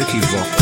Equivox.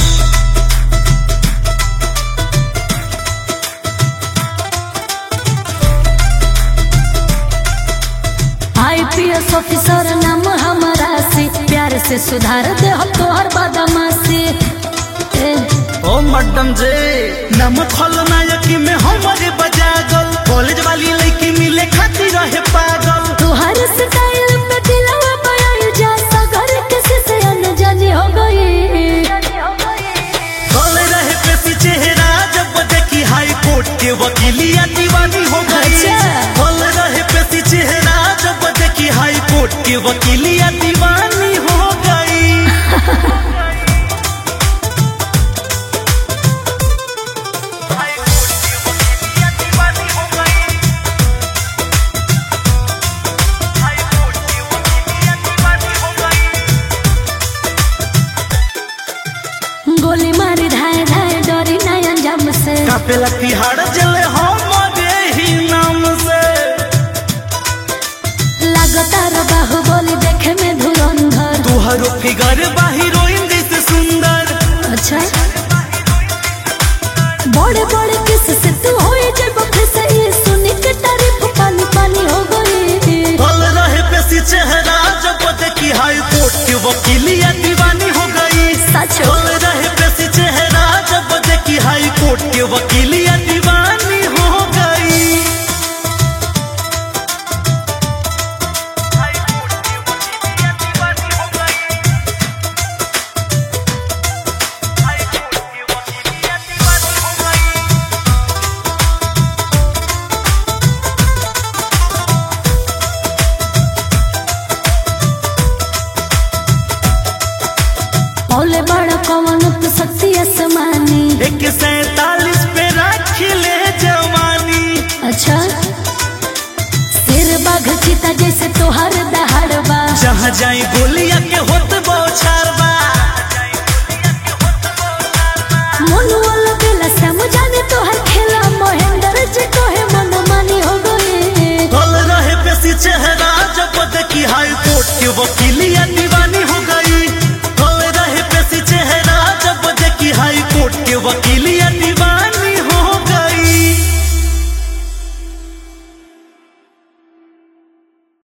IPS officer नाम हमारा से प्यार से सुधार दे हम तोहर बदमाशी। ओ मैडम जे नम खलनायक में हमारे बजागल कॉलेज वाली लड़की मिले खातिर रहे पागल। तुहर स्टाइल पे दिलवा बयाल जा सगर किसी से अनजानी हो गई। कल रहे पे चेहरा जब देखी हाई कोर्ट के वकीलिया दीवानी हो गई। कल रहे पे चेहरा जब देखी हाई कोर्ट के वकीलिया दीवानी हो गई। गोली मारी धाए धाए डरी ना अंजाम से कापेला तिहाड़ जले हमारे ही नाम से। लगातार बाहुबली देखे में धुरंधर तुहरो फिगर बा हीरोइन जैसे सुंदर। अच्छा बड़े बड़े किस से तू होए जब से ये सुनी के तारीफ पानी पानी हो गई। कल रहे पे चेहरा जब देखी हाई कोर्ट के वकीलिया दीवानी हो गई। सच कल रहे पे चेहरा जब देखी हाई कोर्ट के वकीलिया दीवानी हो गई। ओले बड़ा कौन तो शक्ति आसमानी। 147 पे रख ले जवानी। अच्छा सिर बाघ चीता जैसे तोहर दहाड़बा जहाँ जाई गोलिया के होत बौछारबा। मोनू वाला बेला समझाने तोहर खेला महेंद्र जी कोहे मन मानी हो गई। कल रहे पे चेहरा जब देखी हाई कोर्ट के वकीलिया